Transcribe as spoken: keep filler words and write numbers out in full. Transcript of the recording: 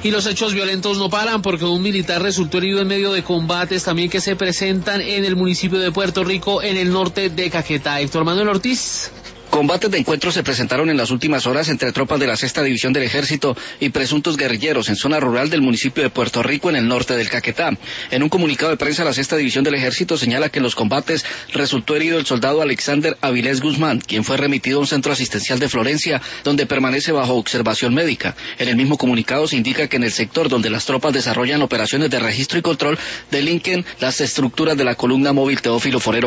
Y los hechos violentos no paran porque un militar resultó herido en medio de combates también que se presentan en el municipio de Puerto Rico, en el norte de Caquetá. Héctor Manuel Ortiz. Combates de encuentro se presentaron en las últimas horas entre tropas de la Sexta División del Ejército y presuntos guerrilleros en zona rural del municipio de Puerto Rico, en el norte del Caquetá. En un comunicado de prensa, la Sexta División del Ejército señala que en los combates resultó herido el soldado Alexander Avilés Guzmán, quien fue remitido a un centro asistencial de Florencia, donde permanece bajo observación médica. En el mismo comunicado se indica que en el sector donde las tropas desarrollan operaciones de registro y control delinquen las estructuras de la columna móvil Teófilo Forero